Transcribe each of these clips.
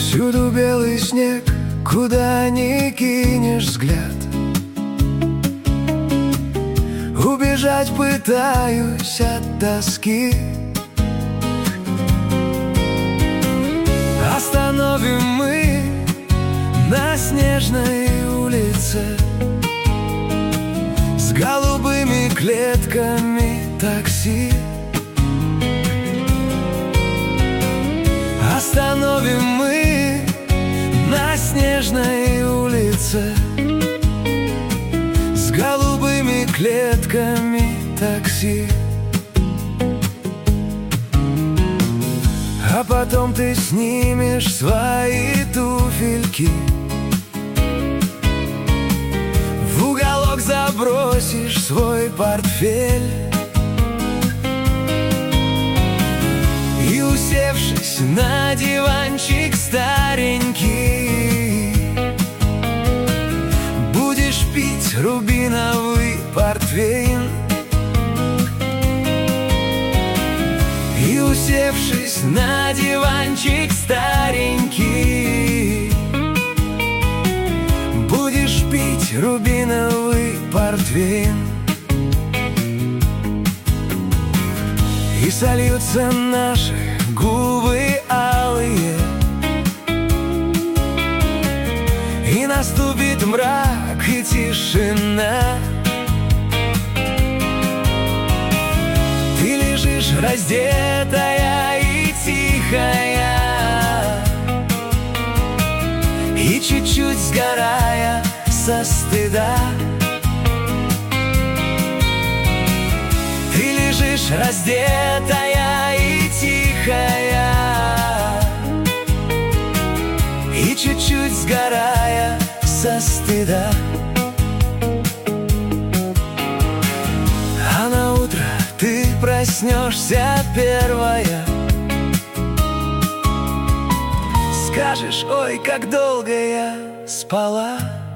Всюду белый снег, куда ни кинешь взгляд. Убежать пытаюсь от тоски. Остановим мы на снежной улице с голубыми клетками такси. Остановим мы на снежной улице с голубыми клетками такси. А потом ты снимешь свои туфельки, в уголок забросишь свой портфель и, усевшись на диванчик старенький, будешь пить рубиновый портвейн. И, усевшись на диванчик старенький, будешь пить рубиновый портвейн. И сольются наши губы алые, и наступит мрак и тишина. Ты лежишь раздетая и тихая, и чуть-чуть сгорая со стыда. Ты лежишь раздетая и тихая, и чуть-чуть сгорая со стыда. А на утро ты проснешься первая, скажешь: ой, как долго я спала.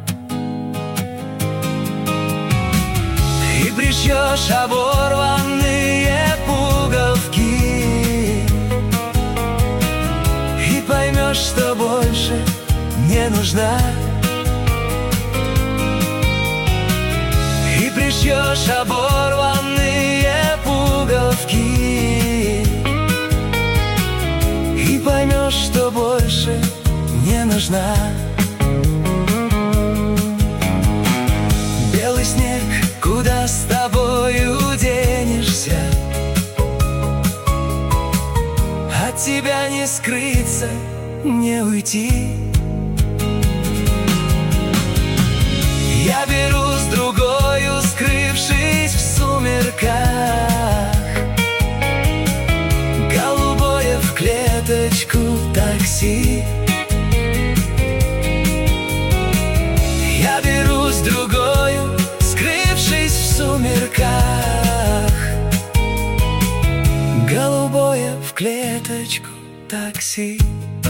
И пришьешь оборванные пуговки, и поймешь, что больше не нужна. И пришьешь оборванные пуговки, и поймешь, что больше не нужна. Белый снег, куда с тобою денешься? От тебя не скрыться, не уйти. Я беру с другою, скрывшись в сумерках, голубое в клеточку такси. Я беру с другою, скрывшись в сумерках, голубое в клеточку такси.